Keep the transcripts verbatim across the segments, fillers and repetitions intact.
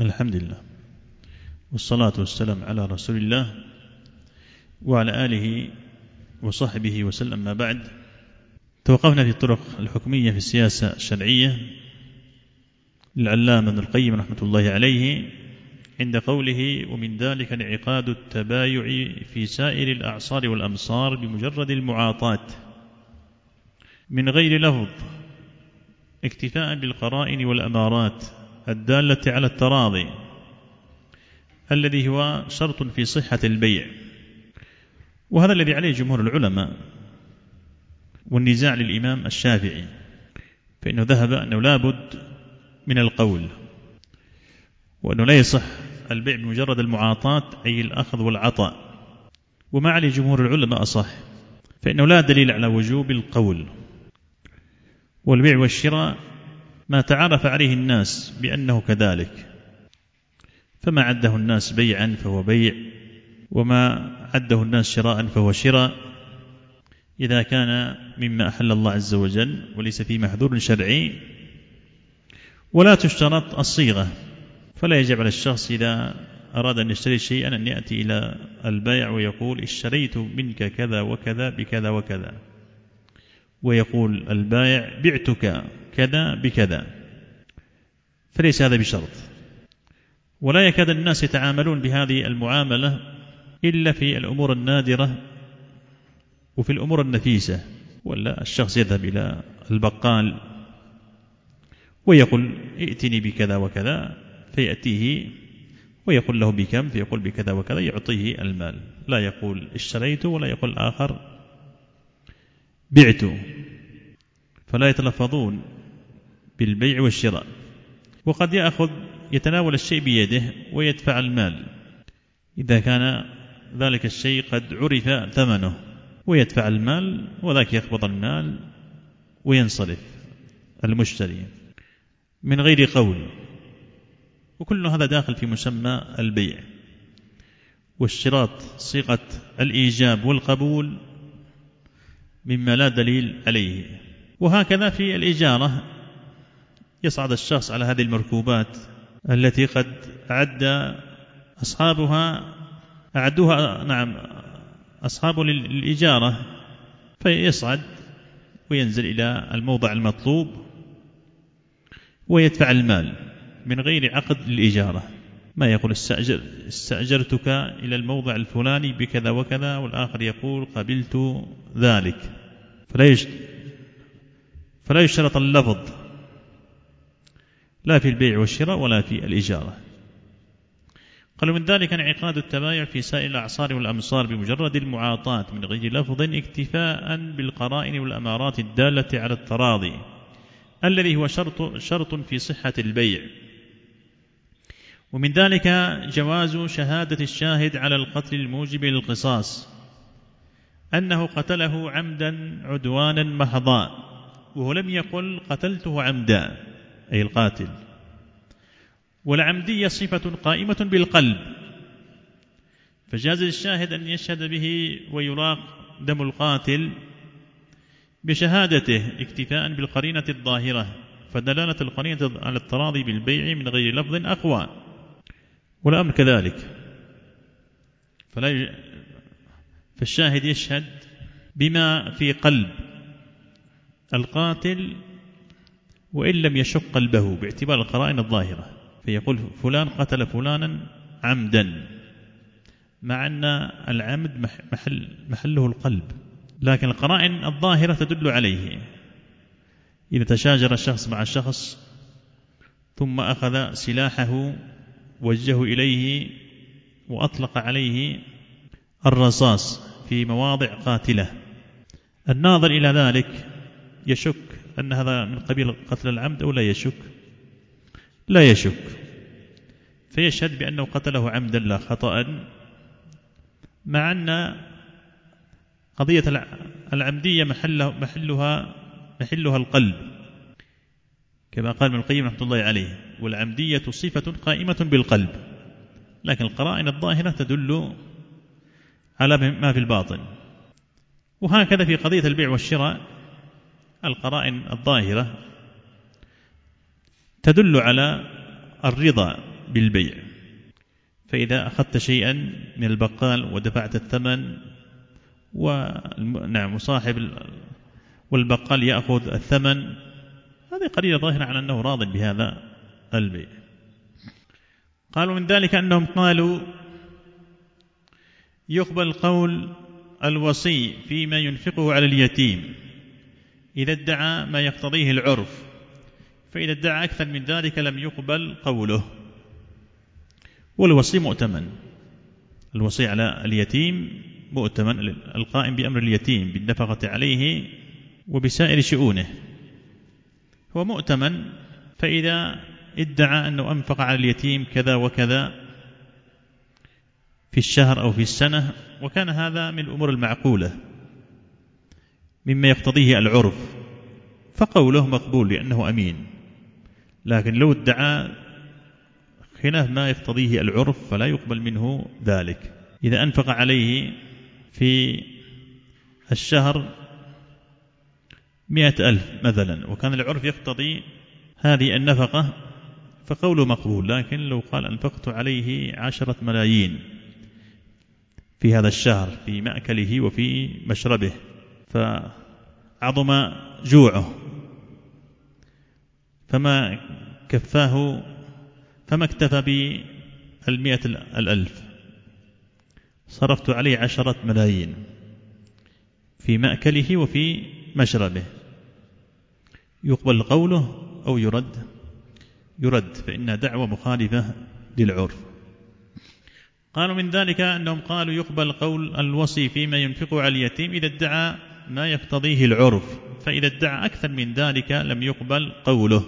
الحمد لله والصلاة والسلام على رسول الله وعلى آله وصحبه وسلم. ما بعد، توقفنا في الطرق الحكمية في السياسة الشرعية للعلامة ابن القيم رحمة الله عليه عند قوله: ومن ذلك انعقاد التبايع في سائر الأعصار والأمصار بمجرد المعاطاة من غير لفظ، اكتفاء بالقرائن والأمارات الدالة على التراضي، الذي هو شرط في صحة البيع. وهذا الذي عليه جمهور العلماء، والنزاع للإمام الشافعي، فإنه ذهب أنه لا بد من القول، وأنه لا يصح البيع بمجرد المعاطاة أي الأخذ والعطاء. وما عليه جمهور العلماء أصح، فإنه لا دليل على وجوب القول. والبيع والشراء ما تعرف عليه الناس بأنه كذلك، فما عده الناس بيعا فهو بيع، وما عده الناس شراء فهو شراء، إذا كان مما أحل الله عز وجل وليس فيه محذور شرعي. ولا تشترط الصيغة، فلا يجب على الشخص إذا أراد أن يشتري شيئا أن يأتي إلى البائع ويقول: اشتريت منك كذا وكذا بكذا وكذا، ويقول البائع: بعتك كذا بكذا، فليس هذا بشرط. ولا يكاد الناس يتعاملون بهذه المعاملة إلا في الأمور النادرة وفي الأمور النفيسة. ولا الشخص يذهب إلى البقال ويقول: ائتني بكذا وكذا، فيأتيه ويقول له بكم، فيقول بكذا وكذا، يعطيه المال. لا يقول اشتريت ولا يقول الآخر بعت. فلا يتلفظون بالبيع والشراء. وقد يأخذ يتناول الشيء بيده ويدفع المال إذا كان ذلك الشيء قد عرف ثمنه، ويدفع المال وذاك يقبض المال وينصرف المشتري من غير قول. وكل هذا داخل في مسمى البيع. والشراط صيغة الإيجاب والقبول مما لا دليل عليه. وهكذا في الإجارة، يصعد الشخص على هذه المركوبات التي قد أعد أصحابها أعدوها نعم أصحاب للإجارة، فيصعد وينزل إلى الموضع المطلوب ويدفع المال من غير عقد للإجارة. ما يقول استأجر استأجرتك إلى الموضع الفلاني بكذا وكذا، والآخر يقول قبلت ذلك. فلا فلا يشترط اللفظ لا في البيع والشراء ولا في الإجارة. قالوا: من ذلك انعقاد التبايع في سائر الأعصار والأمصار بمجرد المعاطاة من غير لفظ، اكتفاء بالقرائن والأمارات الدالة على التراضي، الذي هو شرط, شرط في صحة البيع. ومن ذلك جواز شهادة الشاهد على القتل الموجب للقصاص، أنه قتله عمدا عدوانا محضا، وهو لم يقل قتلته عمدا أي القاتل. والعمدية صفة قائمة بالقلب، فجاز للشاهد أن يشهد به ويراق دم القاتل بشهادته اكتفاء بالقرينة الظاهرة، فدلالة القرينة على التراضي بالبيع من غير لفظ أقوى. والأمر كذلك، فلا ي... فالشاهد يشهد بما في قلب القاتل وإن لم يشق قلبه باعتبار القرائن الظاهرة، فيقول فلان قتل فلانا عمدا، مع أن العمد محل محله القلب، لكن القرائن الظاهرة تدل عليه. إذا تشاجر الشخص مع الشخص ثم أخذ سلاحه وجهه إليه وأطلق عليه الرصاص في مواضع قاتلة، الناظر إلى ذلك يشك أن هذا من قبيل قتل العمد أو لا يشك؟ لا يشك، فيشهد بأنه قتله عمدا لا خطأ، مع أن قضية العمدية محلها, محلها, محلها القلب، كما قال ابن القيم رحمة الله عليه: والعمدية صفة قائمة بالقلب، لكن القرائن الظاهرة تدل على ما في الباطن. وهكذا في قضية البيع والشراء، القرائن الظاهرة تدل على الرضا بالبيع. فإذا أخذت شيئا من البقال ودفعت الثمن ونعم صاحب والبقال يأخذ الثمن، هذه قرينة ظاهرة على أنه راض بهذا البيع. قالوا من ذلك أنهم قالوا يقبل قول الوصي فيما ينفقه على اليتيم إذا ادعى ما يقتضيه العرف، فإذا ادعى أكثر من ذلك لم يقبل قوله. والوصي مؤتمن، الوصي على اليتيم مؤتمن، القائم بأمر اليتيم بالنفقة عليه وبسائر شؤونه هو مؤتمن. فإذا ادعى أنه أنفق على اليتيم كذا وكذا في الشهر أو في السنة، وكان هذا من الأمور المعقولة مما يقتضيه العرف، فقوله مقبول لأنه أمين. لكن لو ادعى خلاف ما يقتضيه العرف فلا يقبل منه ذلك. إذا أنفق عليه في الشهر مئة ألف مثلا وكان العرف يقتضي هذه النفقة فقوله مقبول. لكن لو قال أنفقت عليه عشرة ملايين في هذا الشهر في مأكله وفي مشربه فعظم جوعه فما كفاه فما اكتفى بالمئة الألف، صرفت عليه عشرة ملايين في مأكله وفي مشربه، يقبل قوله أو يرد؟ يرد، فإنها دعوة مخالفة للعرف. قالوا من ذلك أنهم قالوا يقبل قول الوصي فيما ينفقه على اليتيم إذا ادعى ما يقتضيه العرف، فإذا ادعى أكثر من ذلك لم يقبل قوله.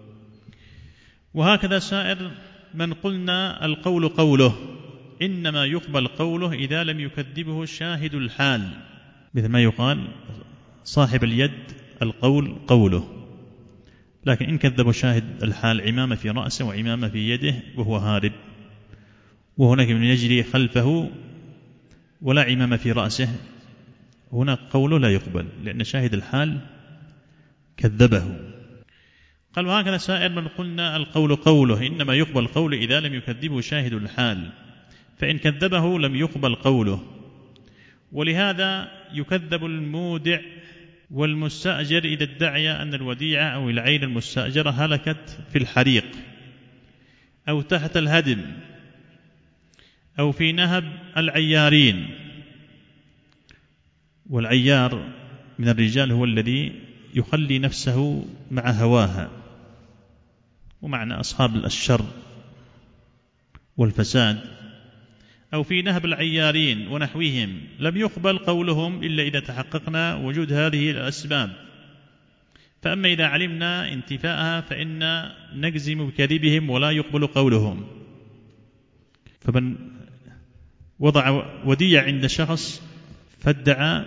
وهكذا سائر من قلنا القول قوله، إنما يقبل قوله إذا لم يكذبه شاهد الحال، مثل ما يقال صاحب اليد القول قوله، لكن إن كذب شاهد الحال عمامة في رأسه وعمامة في يده وهو هارب، وهناك من يجري خلفه ولا عمامة في رأسه، هناك قوله لا يقبل لأن شاهد الحال كذبه. قال وهكذا سائر من قلنا القول قوله، إنما يقبل قوله إذا لم يكذبه شاهد الحال، فإن كذبه لم يقبل قوله. ولهذا يكذب المودع والمستأجر إذا ادعي أن الوديعة أو العين المستأجرة هلكت في الحريق أو تحت الهدم أو في نهب العيارين. والعيار من الرجال هو الذي يخلي نفسه مع هواها، ومعنى أصحاب الشر والفساد. أو في نهب العيارين ونحوهم لم يقبل قولهم إلا إذا تحققنا وجود هذه الأسباب. فأما إذا علمنا انتفاءها فإن نجزم بكذبهم ولا يقبل قولهم. فمن وضع وديع عند شخص فادعى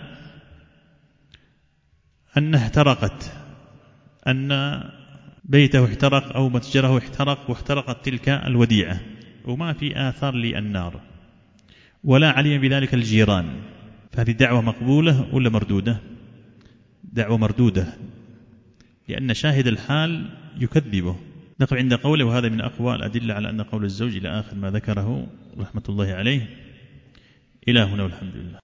أنها احترقت، أن بيته احترق أو متجره احترق واحترقت تلك الوديعة وما في آثار للنار ولا علم بذلك الجيران، فهذه دعوة مقبولة ولا مردودة؟ دعوة مردودة، لأن شاهد الحال يكذبه. نقف عند قوله وهذا من أقوى الأدلة على أن قول الزوج إلى آخر ما ذكره رحمة الله عليه. إلى هنا والحمد لله.